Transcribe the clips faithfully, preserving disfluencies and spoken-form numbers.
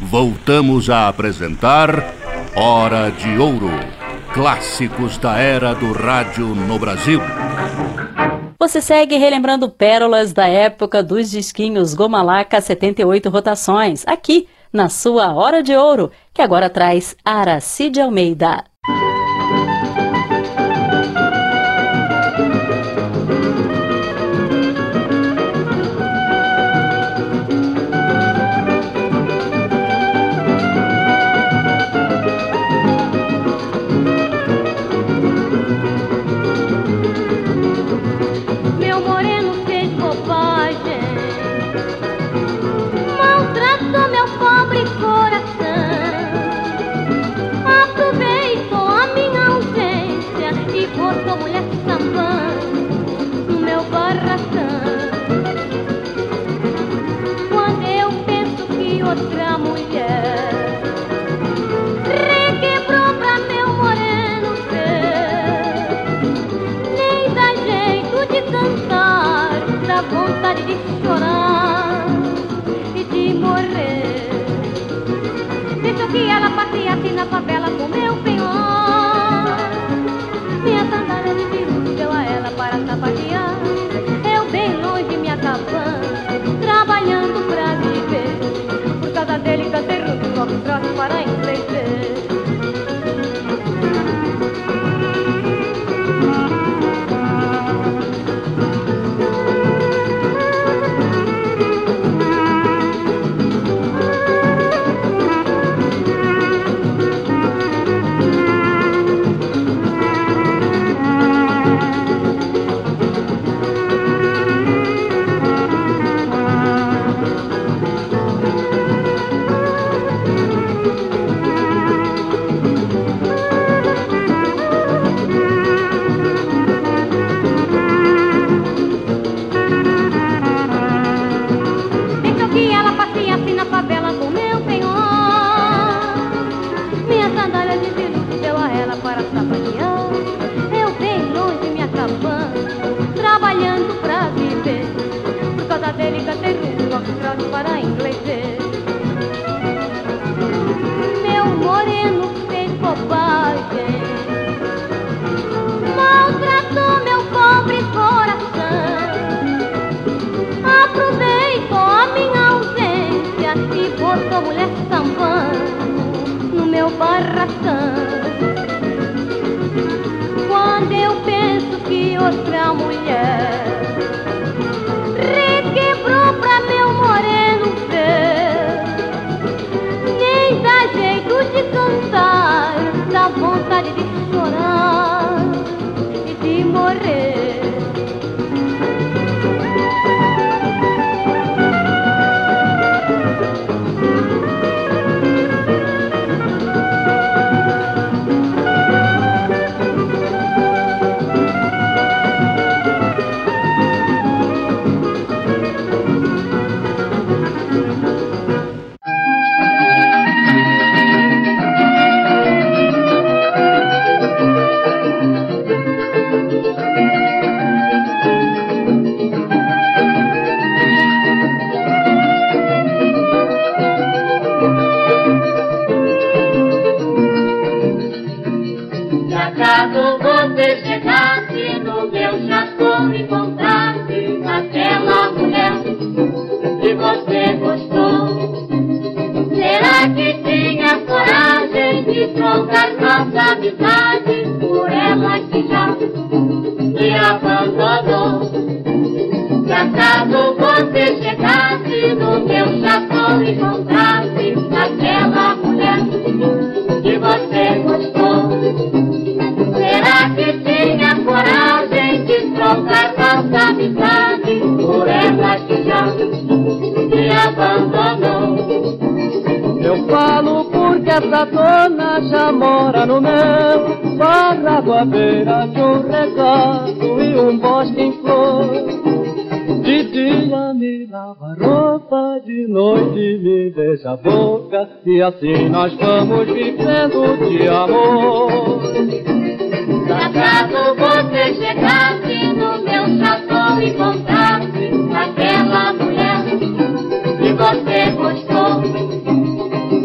voltamos a apresentar Hora de Ouro, clássicos da era do rádio no Brasil. Você segue relembrando pérolas da época dos disquinhos Gomalaca setenta e oito rotações, aqui na sua Hora de Ouro, que agora traz Aracide Almeida. Que ela passeia assim na favela com meu penhor. Minha sandália de peru deu a ela para sapatear. Eu bem longe me acabando, trabalhando pra viver. Por causa dele cantei russo, logo troço para inglês. Para inglês. Meu moreno fez bobagem, maltratou meu pobre coração, aproveitou a minha ausência e botou mulher sambando no meu barracão. Quando eu penso que outra mulher requebrou pra meu moreno ver, nem dá jeito de cantar, dá vontade de chorar e de morrer. Essa dona já mora no meu barraco à beira de um regato e um bosque em flor. De dia me lava roupa, de noite me beija a boca, e assim nós vamos vivendo de amor. Se acaso você chegasse no meu chateau e encontrasse aquela mulher que você gostou,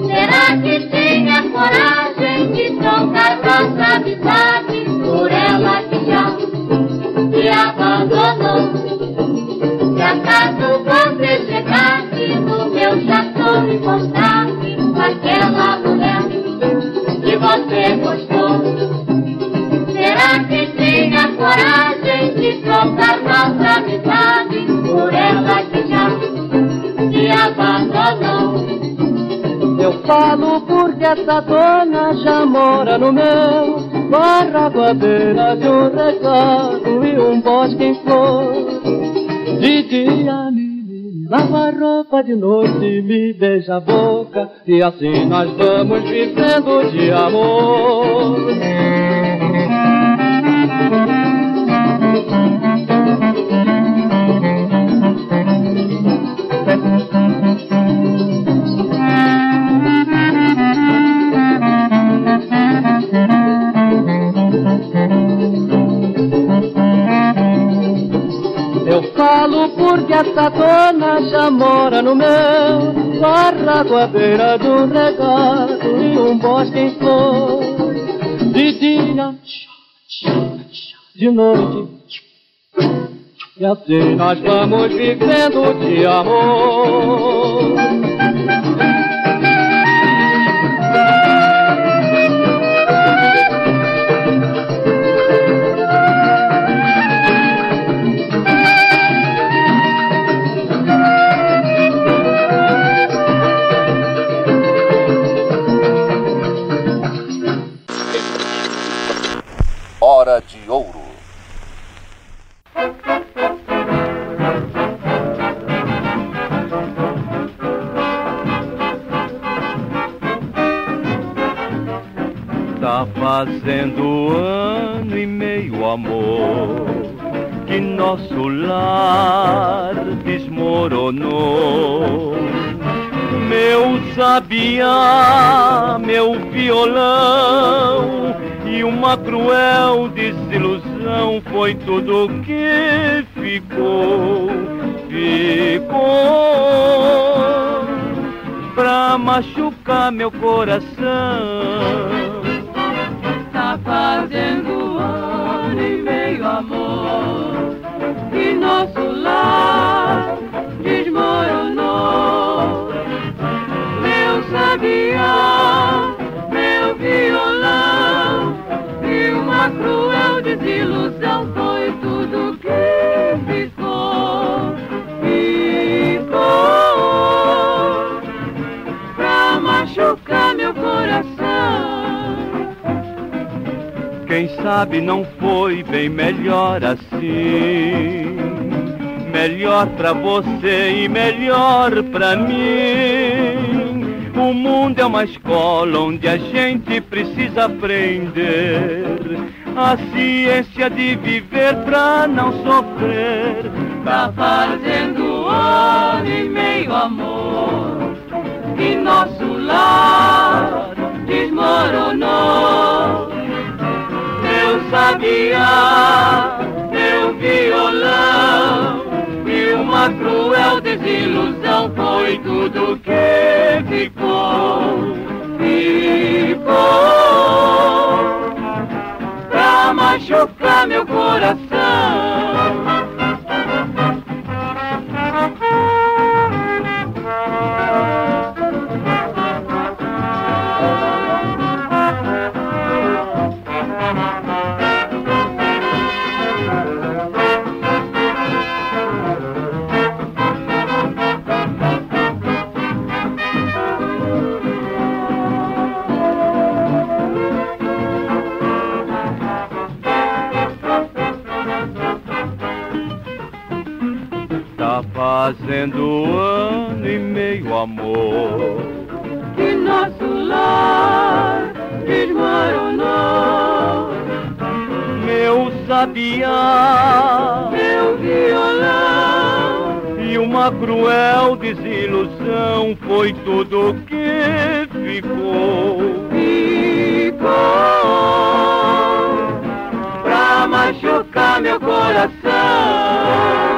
me abandonou. Eu falo porque essa dona já mora no meu barraco à beira de um regato e um bosque em flor. De dia me lava roupa, de noite me beija a boca, e assim nós vamos vivendo de amor. Eu falo porque essa dona já mora no meu barraco à beira de um regato e um bosque em flor. De dia, de noite, e assim nós vamos vivendo de amor. Hora de Ouro. Tá fazendo ano e meio, amor, que nosso lar desmoronou. Meu sabiá, meu violão e uma cruel desilusão foi tudo que ficou, ficou pra machucar meu coração. Tá fazendo ano e meio, amor, que nosso lar desmoronou. Meu sabiá, meu violão e uma cruel desilusão foi tudo que ficou, ficou pra machucar meu coração. Quem sabe não foi bem melhor assim, melhor pra você e melhor pra mim. O mundo é uma escola onde a gente precisa aprender a ciência de viver pra não sofrer. Tá fazendo ano e meio, amor, que nosso lar desmoronou. Meu sabiá, meu violão e uma cruel desilusão foi tudo que ficou, ficou pra machucar meu coração. Fazendo ano e meio, amor, que nosso lar desmoronou. Meu sabiá, meu violão e uma cruel desilusão foi tudo que ficou, ficou pra machucar meu coração.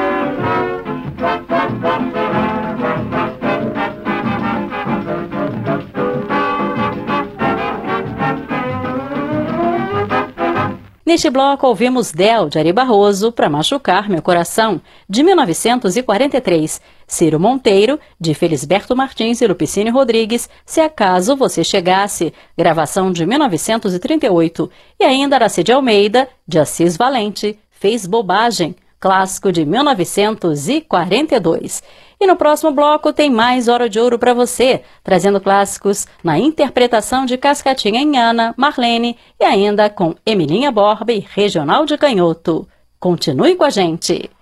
Neste bloco ouvimos Del, de Ari Barroso, Pra Machucar Meu Coração, de mil novecentos e quarenta e três. Ciro Monteiro, de Felisberto Martins e Lupicínio Rodrigues, Se Acaso Você Chegasse, gravação de mil novecentos e trinta e oito. E ainda Aracide Almeida, de Assis Valente, Fez Bobagem, clássico de mil novecentos e quarenta e dois. E no próximo bloco tem mais Hora de Ouro para você, trazendo clássicos na interpretação de Cascatinha Inhana, Marlene e ainda com Emilinha Borba e Regional de Canhoto. Continue com a gente!